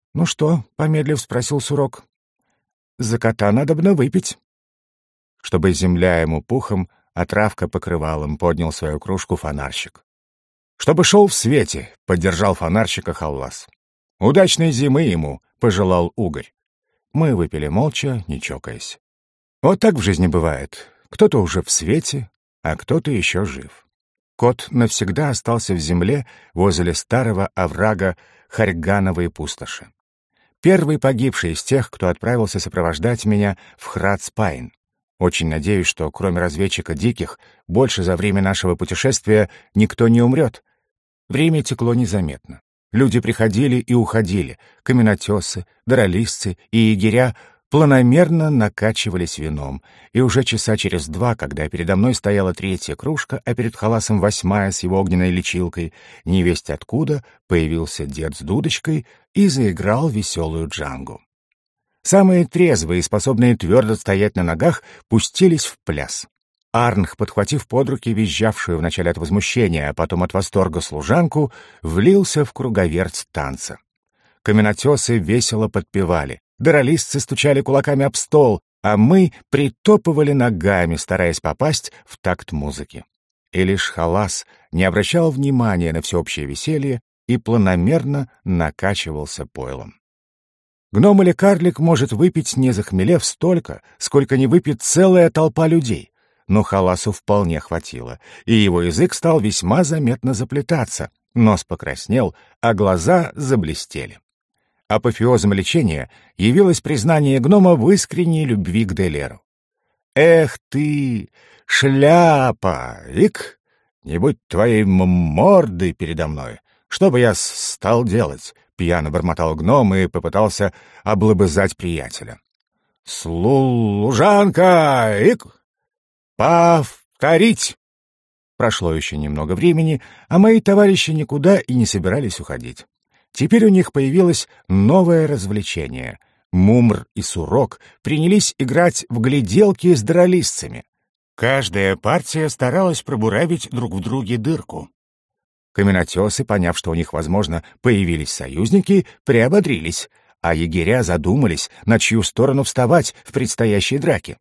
«Ну что?» — помедлив спросил Сурок. «За кота надобно выпить». Чтобы земля ему пухом, а травка покрывалом, поднял свою кружку фонарщик. «Чтобы шел в свете», — поддержал фонарщика Халлас. «Удачной зимы ему», — пожелал Угорь. Мы выпили молча, не чокаясь. Вот так в жизни бывает. Кто-то уже в свете, а кто-то еще жив. Кот навсегда остался в земле возле старого оврага Харьгановой пустоши. Первый погибший из тех, кто отправился сопровождать меня в Храдспайн. Очень надеюсь, что кроме разведчика диких, больше за время нашего путешествия никто не умрет. Время текло незаметно. Люди приходили и уходили, каменотесы, дролистцы и егеря планомерно накачивались вином, и уже часа через два, когда передо мной стояла третья кружка, а перед Халасом 8-я с его огненной лечилкой, невесть откуда появился дед с дудочкой и заиграл веселую джангу. Самые трезвые и способные твердо стоять на ногах пустились в пляс. Арнх, подхватив под руки визжавшую вначале от возмущения, а потом от восторга служанку, влился в круговерть танца. Каменотесы весело подпевали, дролистцы стучали кулаками об стол, а мы притопывали ногами, стараясь попасть в такт музыки. И лишь Халас не обращал внимания на всеобщее веселье и планомерно накачивался пойлом. Гном или карлик может выпить, не захмелев, столько, сколько не выпьет целая толпа людей. Но Халасу вполне хватило, и его язык стал весьма заметно заплетаться, нос покраснел, а глаза заблестели. Апофеозом лечения явилось признание гнома в искренней любви к Делеру. «Эх ты, шляпа! Ик! Не будь твоей мордой передо мной! Что бы я стал делать?» — пьяно бормотал гном и попытался облобызать приятеля. «Служанка! Ик! Повторить!» Прошло еще немного времени, а мои товарищи никуда и не собирались уходить. Теперь у них появилось новое развлечение. Мумр и Сурок принялись играть в гляделки с дролистцами. Каждая партия старалась пробуравить друг в друге дырку. Каменотесы, поняв, что у них, возможно, появились союзники, приободрились, а егеря задумались, на чью сторону вставать в предстоящей драке.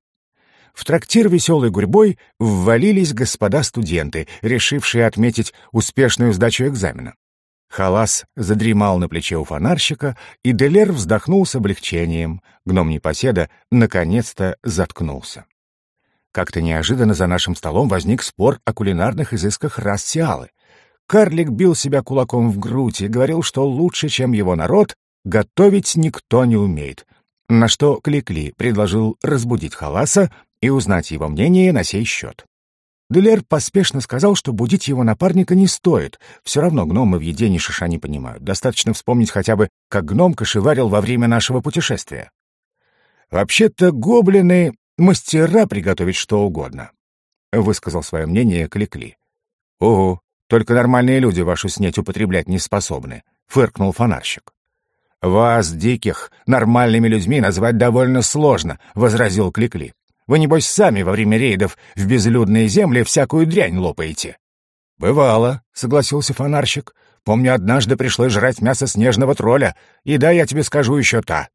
В трактир веселой гурьбой ввалились господа студенты, решившие отметить успешную сдачу экзамена. Халас задремал на плече у фонарщика, и Делер вздохнул с облегчением. Гном-непоседа наконец-то заткнулся. Как-то неожиданно за нашим столом возник спор о кулинарных изысках Рассиалы. Карлик бил себя кулаком в грудь и говорил, что лучше, чем его народ, готовить никто не умеет. На что Кликли предложил разбудить Халаса и узнать его мнение на сей счет. Делер поспешно сказал, что будить его напарника не стоит. Все равно гномы в еде ни шиша не понимают. Достаточно вспомнить хотя бы, как гном кошеварил во время нашего путешествия. «Вообще-то гоблины — мастера приготовить что угодно», — высказал свое мнение Кликли. «Ого, только нормальные люди вашу снеть употреблять не способны», — фыркнул фонарщик. «Вас, диких, нормальными людьми назвать довольно сложно», — возразил Кликли. «Вы, небось, сами во время рейдов в безлюдные земли всякую дрянь лопаете». «Бывало», — согласился фонарщик. «Помню, однажды пришлось жрать мясо снежного тролля, и да, я тебе скажу еще та».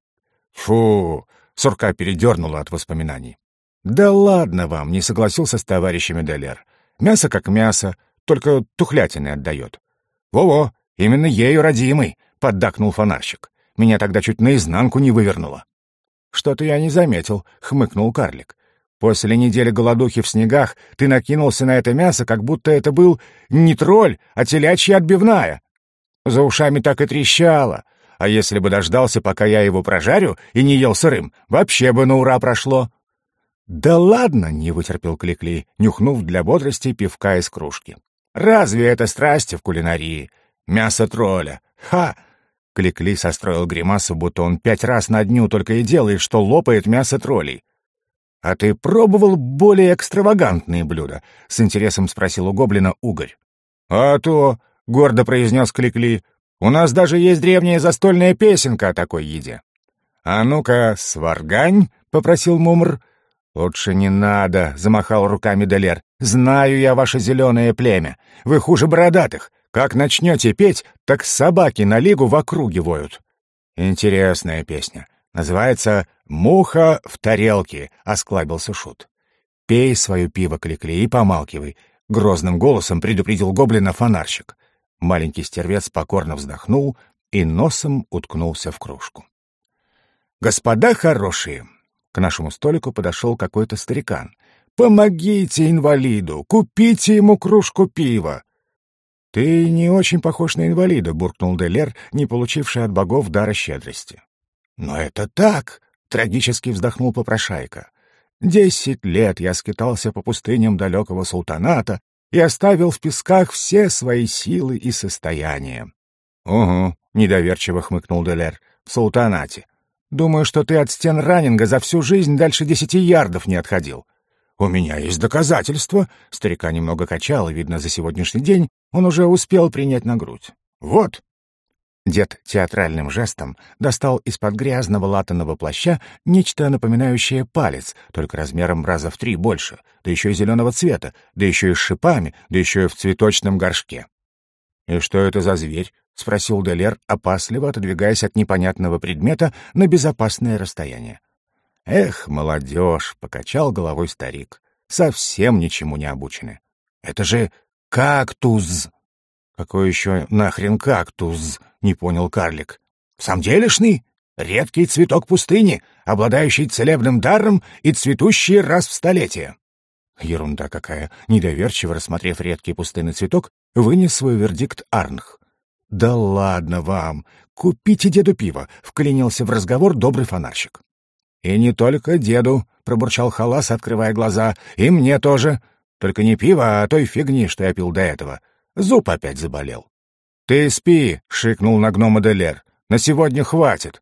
«Фу!» — Сурка передернула от воспоминаний. «Да ладно вам», — не согласился с товарищами Делер. «Мясо как мясо, только тухлятиной отдает». «Во-во, именно ею родимый», — поддакнул фонарщик. «Меня тогда чуть наизнанку не вывернуло». «Что-то я не заметил», — хмыкнул карлик. «После недели голодухи в снегах ты накинулся на это мясо, как будто это был не тролль, а телячья отбивная. За ушами так и трещало. А если бы дождался, пока я его прожарю, и не ел сырым, вообще бы на ура прошло». «Да ладно», — не вытерпел Кликли, нюхнув для бодрости пивка из кружки. «Разве это страсти в кулинарии? Мясо тролля! Ха!» Кликли состроил гримасу, будто он 5 раз на дню только и делает, что лопает мясо троллей. «А ты пробовал более экстравагантные блюда?» — с интересом спросил у гоблина Угорь. «А то», — гордо произнес Кликли, — «у нас даже есть древняя застольная песенка о такой еде». «А ну-ка, сваргань», — попросил Мумр. «Лучше не надо», — замахал руками Делер. «Знаю я ваше зеленое племя. Вы хуже бородатых. Как начнете петь, так собаки на лигу в округе воют». «Интересная песня. Называется «Муха в тарелке», — осклабился Шут. «Пей свое пиво, Кликли, и помалкивай», — грозным голосом предупредил гоблина фонарщик. Маленький стервец покорно вздохнул и носом уткнулся в кружку. «Господа хорошие!» К нашему столику подошел какой-то старикан. «Помогите инвалиду! Купите ему кружку пива!» «Ты не очень похож на инвалида», — буркнул Делер, не получивший от богов дара щедрости. «Но это так!» — трагически вздохнул попрошайка. 10 лет я скитался по пустыням далекого султаната и оставил в песках все свои силы и состояния». «Угу», — недоверчиво хмыкнул Делер, — «в султанате. Думаю, что ты от стен Раннинга за всю жизнь дальше 10 ярдов не отходил». «У меня есть доказательства». Старика немного качало, видно, за сегодняшний день он уже успел принять на грудь. «Вот». Дед театральным жестом достал из-под грязного латаного плаща нечто напоминающее палец, только размером раза в 3 больше, да еще и зеленого цвета, да еще и с шипами, да еще и в цветочном горшке. «И что это за зверь?» — спросил Делер, опасливо отодвигаясь от непонятного предмета на безопасное расстояние. «Эх, молодежь!» — покачал головой старик. «Совсем ничему не обучены. Это же кактус!» «Какой еще нахрен кактус?» — не понял карлик. «Самделишный? Редкий цветок пустыни, обладающий целебным даром и цветущий раз в столетие». «Ерунда какая!» — недоверчиво рассмотрев редкий пустынный цветок, вынес свой вердикт Арнх. «Да ладно вам! Купите деду пиво!» — вклинился в разговор добрый фонарщик. «И не только деду», — пробурчал Халас, открывая глаза, — «и мне тоже. Только не пиво, а той фигни, что я пил до этого. Зуб опять заболел». «Ты спи», — шикнул на гнома Делер. «На сегодня хватит».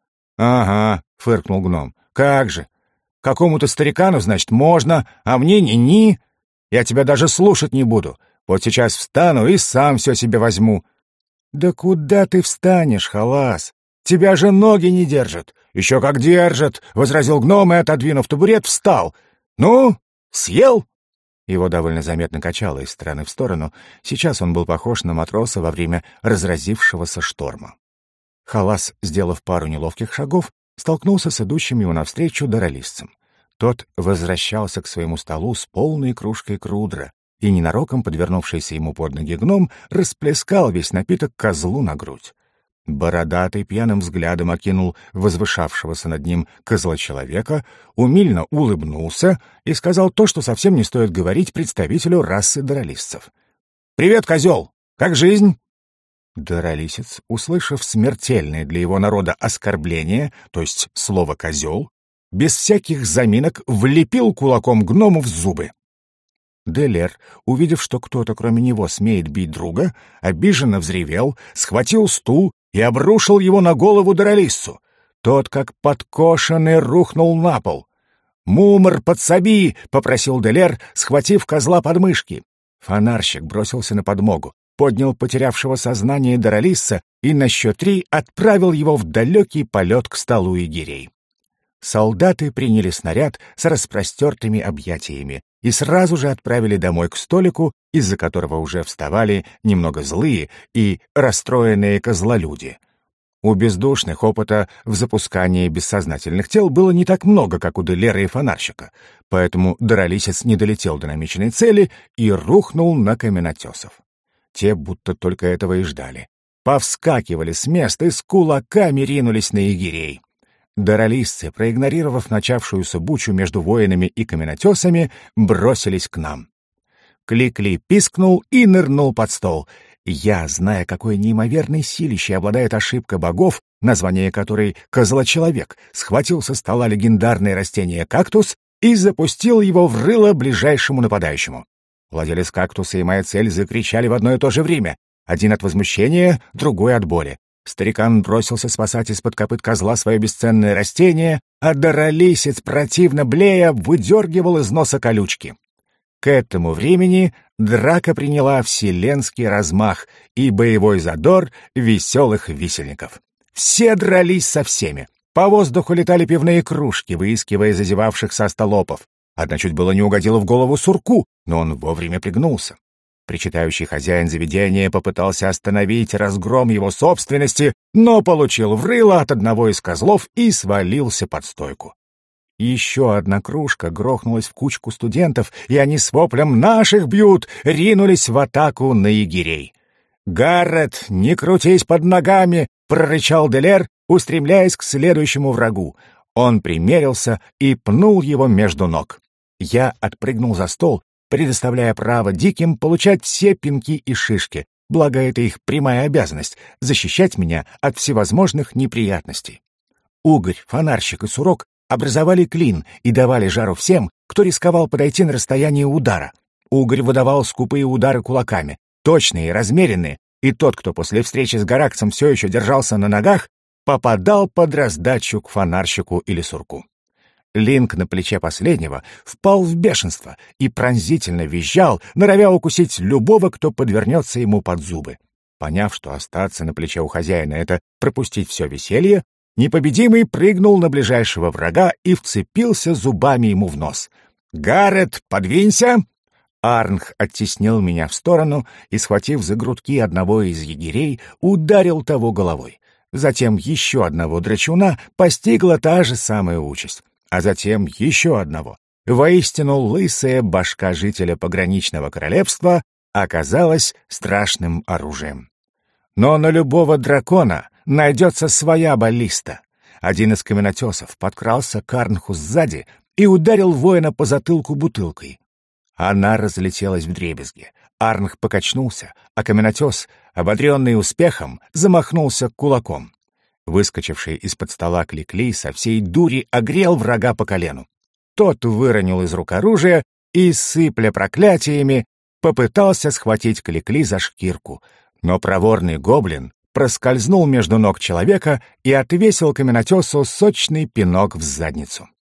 «Ага», — фыркнул гном. «Как же? Какому-то старикану, значит, можно, а мне ни-ни. Я тебя даже слушать не буду. Вот сейчас встану и сам все себе возьму». «Да куда ты встанешь, Халас? Тебя же ноги не держат». «Еще как держат», — возразил гном и, отодвинув табурет, встал. «Ну, съел?» Его довольно заметно качало из стороны в сторону. Сейчас он был похож на матроса во время разразившегося шторма. Халас, сделав пару неловких шагов, столкнулся с идущим ему навстречу даролистцем. Тот возвращался к своему столу с полной кружкой крудра, и ненароком подвернувшийся ему под ноги гном расплескал весь напиток козлу на грудь. Бородатый пьяным взглядом окинул возвышавшегося над ним козла-человека, умильно улыбнулся и сказал то, что совсем не стоит говорить представителю расы даролистцев. «Привет, козел! Как жизнь?» Даролисец, услышав смертельное для его народа оскорбление, то есть слово «козел», без всяких заминок влепил кулаком гному в зубы. Делер, увидев, что кто-то кроме него смеет бить друга, обиженно взревел, схватил стул и обрушил его на голову даролистцу. Тот, как подкошенный, рухнул на пол. «Мумр, подсоби!» — попросил Делер, схватив козла под мышки. Фонарщик бросился на подмогу, поднял потерявшего сознание даролистца и на счет 3 отправил его в далекий полет к столу егерей. Солдаты приняли снаряд с распростертыми объятиями и сразу же отправили домой к столику, из-за которого уже вставали немного злые и расстроенные козлолюди. У бездушных опыта в запускании бессознательных тел было не так много, как у Делера и фонарщика, поэтому даролисец не долетел до намеченной цели и рухнул на каменотесов. Те будто только этого и ждали. Повскакивали с места и с кулаками ринулись на егерей. Даролисцы, проигнорировав начавшуюся бучу между воинами и каменотесами, бросились к нам. Кликли пискнул и нырнул под стол. Я, зная, какой неимоверной силищей обладает ошибка богов, название которой «козлочеловек», схватил со стола легендарное растение кактус и запустил его в рыло ближайшему нападающему. Владелец кактуса и моя цель закричали в одно и то же время. Один от возмущения, другой от боли. Старикан бросился спасать из-под копыт козла свое бесценное растение, а даролисец, противно блея, выдергивал из носа колючки. К этому времени драка приняла вселенский размах и боевой задор веселых висельников. Все дрались со всеми. По воздуху летали пивные кружки, выискивая зазевавшихся остолопов. Одна чуть было не угодила в голову сурку, но он вовремя пригнулся. Причитающий хозяин заведения попытался остановить разгром его собственности, но получил в рыло от одного из козлов и свалился под стойку. Еще одна кружка грохнулась в кучку студентов, и они с воплем «Наших бьют!» ринулись в атаку на егерей. «Гаррет, не крутись под ногами!» — прорычал Делер, устремляясь к следующему врагу. Он примерился и пнул его между ног. Я отпрыгнул за стол, предоставляя право диким получать все пинки и шишки, благо это их прямая обязанность — защищать меня от всевозможных неприятностей. Угорь, фонарщик и сурок образовали клин и давали жару всем, кто рисковал подойти на расстояние удара. Угорь выдавал скупые удары кулаками, точные и размеренные, и тот, кто после встречи с Гаракцем все еще держался на ногах, попадал под раздачу к фонарщику или сурку. Линк на плече последнего впал в бешенство и пронзительно визжал, норовя укусить любого, кто подвернется ему под зубы. Поняв, что остаться на плече у хозяина — это пропустить все веселье, непобедимый прыгнул на ближайшего врага и вцепился зубами ему в нос. «Гаррет, подвинься!» Арнх оттеснил меня в сторону и, схватив за грудки одного из егерей, ударил того головой. Затем еще одного драчуна постигла та же самая участь. А затем еще одного. Воистину, лысая башка жителя пограничного королевства оказалась страшным оружием. Но на любого дракона найдется своя баллиста. Один из каменотесов подкрался к Арнху сзади и ударил воина по затылку бутылкой. Она разлетелась вдребезги. Арнх покачнулся, а каменотес, ободренный успехом, замахнулся кулаком. Выскочивший из-под стола Кликли со всей дури огрел врага по колену. Тот выронил из рук оружие и, сыпля проклятиями, попытался схватить Кликли за шкирку, но проворный гоблин проскользнул между ног человека и отвесил каменотесу сочный пинок в задницу.